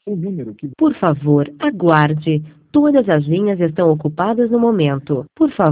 O número que... Por favor, aguarde. Todas as linhas estão ocupadas no momento. Por favor.